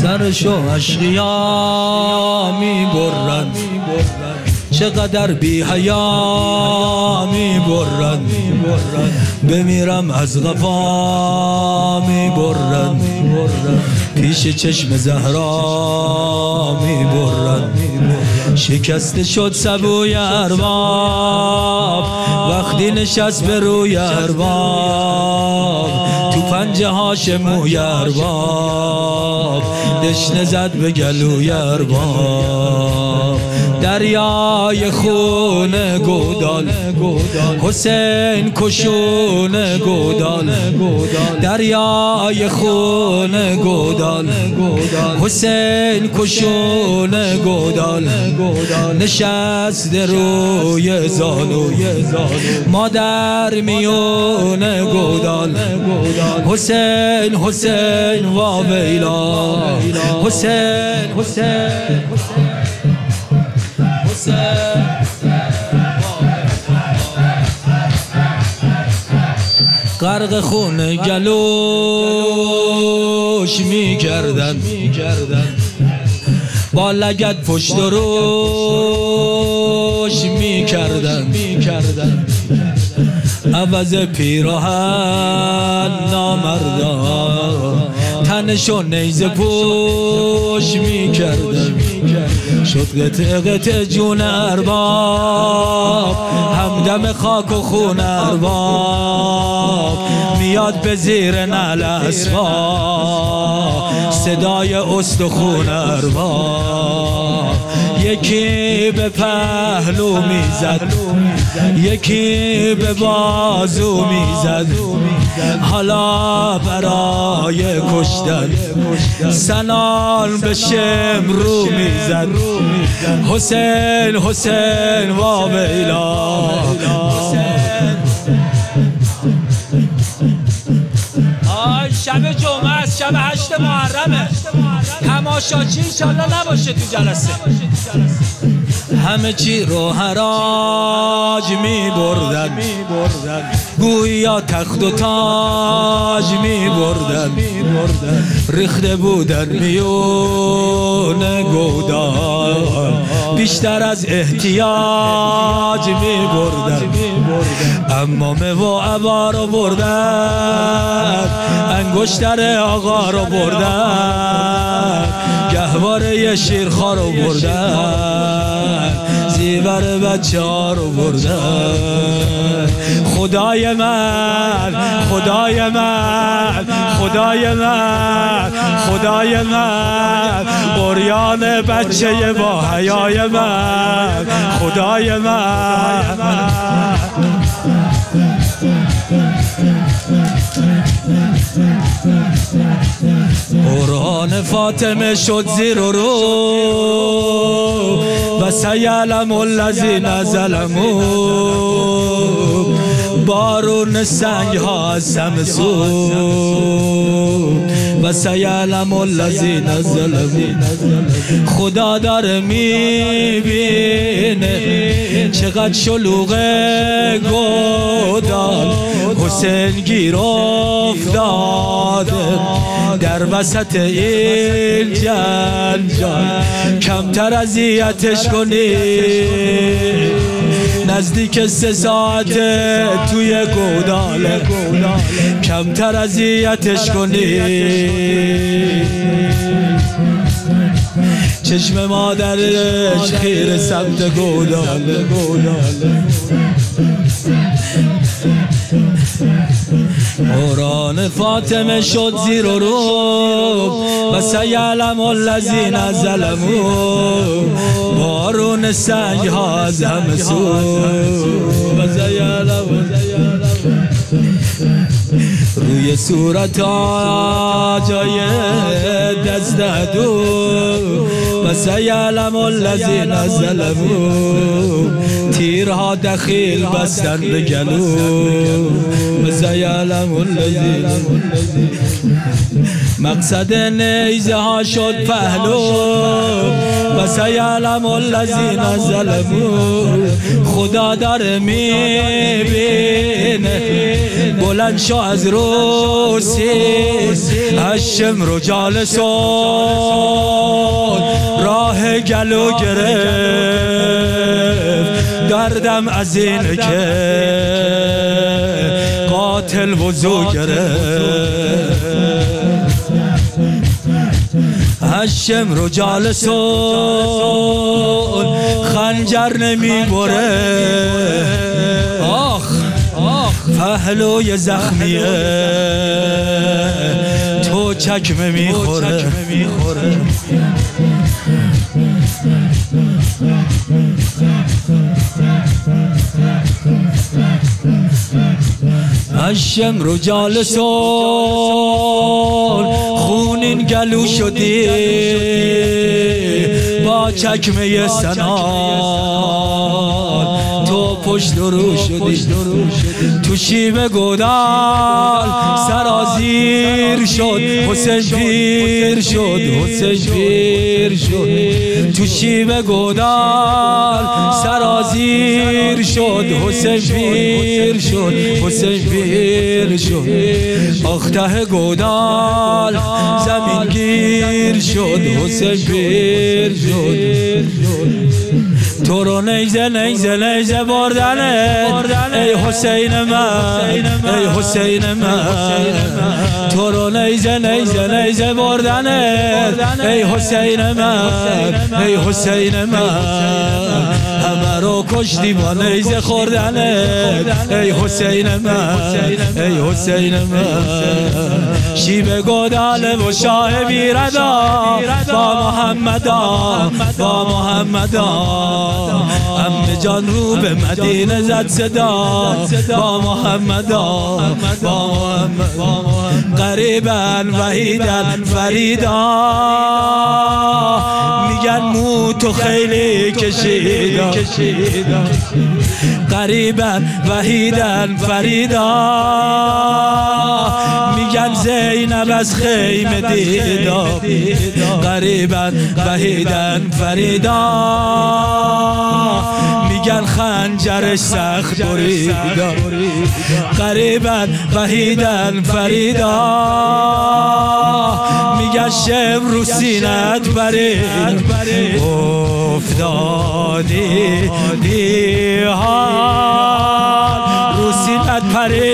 سرشو اشقیا می برن، چقدر بی حیا می برن، بمیرم از غفا می برن، پیش چشم زهرا می برن. شکسته شد سبوی ارباب وقتی نشست به روی ارباب، تو پنجه هاش موی ارباب دشنه زد به گلوی ارباب. دریای خون گودال حسین کشون گودال، دریای خون گودال حسین کشون گودال، نشست روی زانو مادر میون گودال. حسین حسین وا ویلا، حسین حسین غرق خون گلوش میکردن، با لگد پشت روش میکردن، عوض پیراهن نامردان تنشو نیزه پوش میکردن. شد قطع قطع جون ارباب، همدم خاک و خون ارباب، میاد به زیر نعل اسباب صدای استخون ارباب. یکی به پهلو میزد، یکی به بازو میزد، حالا برای کشتن سنان به شمرو میزد. حسین حسین وا ویلا، شب جمعه است، شب 8 محرمه، تماشاچی انشالله نباشه تو جلسه. همه چی رو حراج می بردن، گویا تخت و تاج می بردن، ریخته بودن میون گودال، بیشتر از احتیاج می بردن. امامه و عبا رو بردن، انگشتر آقا رو بردن، گهواره شیرخوار رو بردن، زیور بچه ها رو بردن. خدای من خدای من خدای من خدای من، بریان بچه با حیای من خدای من. قرآن فاطمه شد زیر و رو و سیعلم الذین ظلموا، بارون سنگ ها از سمسو و سیعلم الذین ظلموا. خدا داره میبینه چقدر شلوغه گودال، حسین گیر افتاده در وسط این جنجال. کمتر اذیتش کنی، نزدیک 3 ساعته توی گوداله، کمتر اذیتش کنی. چشم مادرش خیر سمت گوداله. قرآن فاطمه شد زیر و رو و سیعلم الذین ظلموا، بارون سنگ ها از همه سو و سیعلم. روی صورت ها جای دست دو و سیعلم الذین ظلموا، تیرها دخیل بستن به گلو و سیعلم الذین. مقصد نیزه ها شد پهلو و سیعلم الذین ظلموا. خدا داره میبینه، بلند شو از روسی هشم رو جالسو گلو گرفت دردم از این که قاتل وضو گرفت هشم رو جالسون خنجر نمی بره آخ پهلوی زخمیه تو چکمه میخوره هشم رو جالسون خونین گلو شدی با چکمه سنان تو پشت رو شدی تو شیب گودال سرازیر شد حسین پیر شد تو شیب گودال سرازیر شد حسین پیر شد آخته گودال زمین گیر شد حسین پیر شد تو رو نیزه بردنه ای حسین من تو رو نیزه بردنه ای حسین من همه رو کشتی با نیزه خوردنه ای حسین من شیب گودال و شاه بیردا با محمدا امن جان رو به مدینه زد صدا با محمدا قریبا وحیدن فریدا میگن مو تو خیلی کشیدا قریبا وحیدن فریدا میگن زینب از خیمه دیدا قریبا وحیدن فریدا میگن خنجرش سخت بریدا قریبا وحیدن فریدا میگن شم رو سینت برید افتادی دیهان رو سینت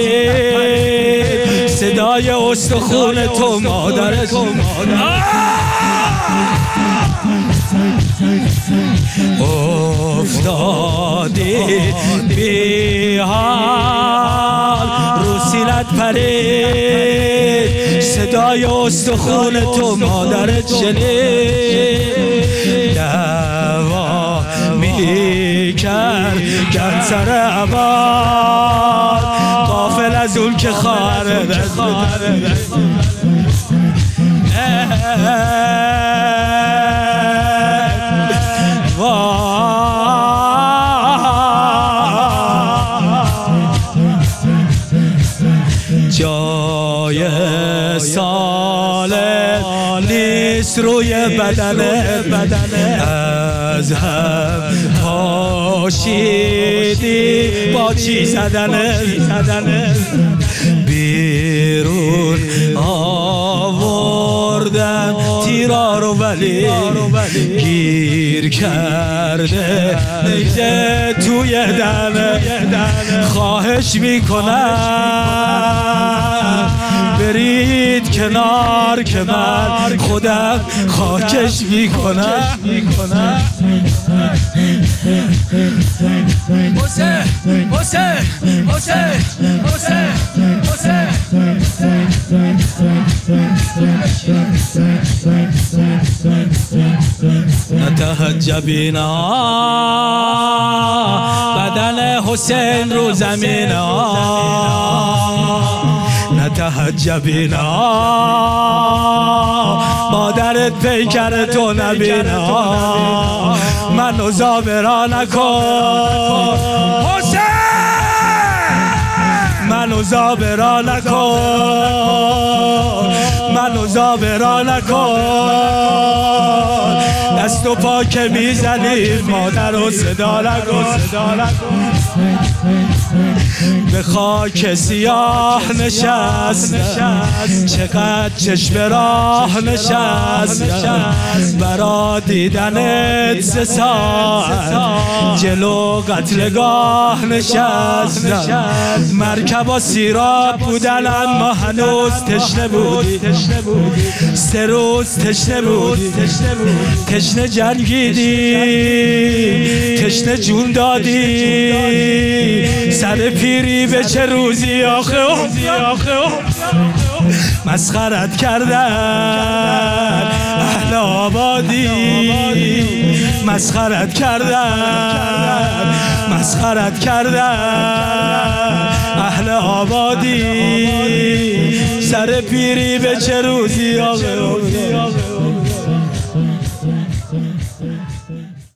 پرید صدای استخون تو مادرت افتادی بیحال رو سینت پرید صدای استخون تو مادرت شنید دعوا میکرد سر عباد غافل از اون که خواهر جای سالم نیست روی بدنه از هم پاشیدی با چی زدنه بیرون آوردم تیرا رو ولی گیر کرده نیزه توی دمه خواهش میکنم برید کنار که من خودم خاکش میکنم نتهجبینا بدن حسین رو زمین نتهجبینا مادرت پیکر تو نبینا منو زابرا نکن حسین منو زابرا نکن دست و پا که میزنی مادر رو صدا نکن به خاک سیاه نشست، چقدر چشم راه نشست برا دیدنت سه ساعت جلو قتلگاه نشست. مرکب و سیراب بودن اما هنوز تشنه بودی، 3 روز تشنه بودی، تشنه جنگیدی، تشنه جون دادی، سر پیری به چه روزی آخه مسخرت کردن اهل آبادی، مسخرت کردن اهل آبادی، سر پیری به چه روزی آخه